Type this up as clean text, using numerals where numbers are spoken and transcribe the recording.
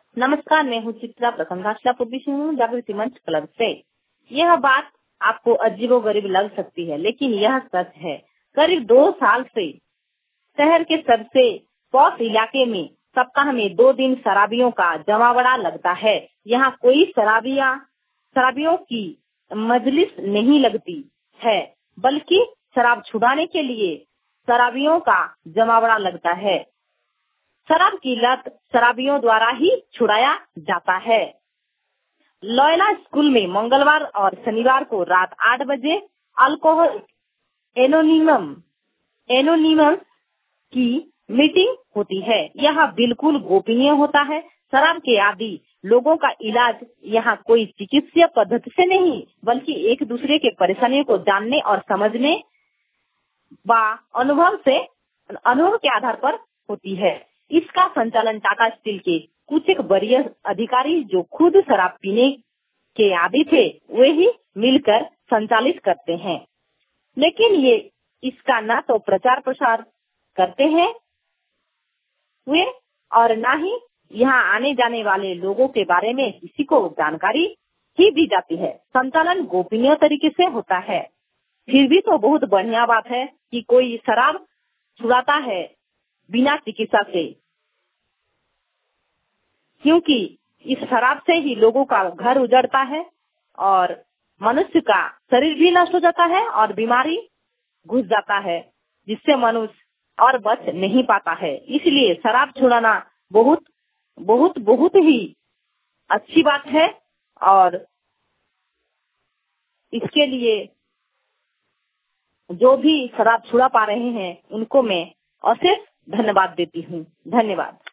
नमस्कार, मैं हूँ चित्रा पूर्वी हूँ जागृति मंच क्लब से। यह बात आपको अजीबोगरीब लग सकती है, लेकिन यह सच है। करीब 2 साल से शहर के सबसे पॉश इलाके में सप्ताह में 2 दिन शराबियों का जमावड़ा लगता है। यहाँ कोई शराबियों की मजलिस नहीं लगती है, बल्कि शराब छुड़ाने के लिए शराबियों का जमावड़ा लगता है। शराब की लत शराबियों द्वारा ही छुड़ाया जाता है। लॉयला स्कूल में मंगलवार और शनिवार को रात 8 बजे अल्कोहल एनोनिमस की मीटिंग होती है। यह बिल्कुल गोपनीय होता है। शराब के आदि लोगों का इलाज यहाँ कोई चिकित्सीय पद्धति से नहीं, बल्कि एक दूसरे के परेशानियों को जानने और समझने व अनुभव के आधार पर होती है। इसका संचालन टाटा स्टील के कुछ एक वरीय अधिकारी जो खुद शराब पीने के आदी थे, वे ही मिलकर संचालित करते हैं। लेकिन ये इसका न तो प्रचार प्रसार करते हैं वे और न ही यहाँ आने जाने वाले लोगों के बारे में किसी को जानकारी ही दी जाती है। संचालन गोपनीय तरीके से होता है। फिर भी तो बहुत बढ़िया बात है कि कोई शराब छुड़ाता है बिना चिकित्सा से, क्योंकि इस शराब से ही लोगों का घर उजड़ता है और मनुष्य का शरीर भी नष्ट हो जाता है और बीमारी घुस जाता है, जिससे मनुष्य और बच नहीं पाता है। इसलिए शराब छुड़ाना बहुत बहुत बहुत ही अच्छी बात है और इसके लिए जो भी शराब छुड़ा पा रहे हैं उनको मैं अशेष धन्यवाद देती हूँ। धन्यवाद।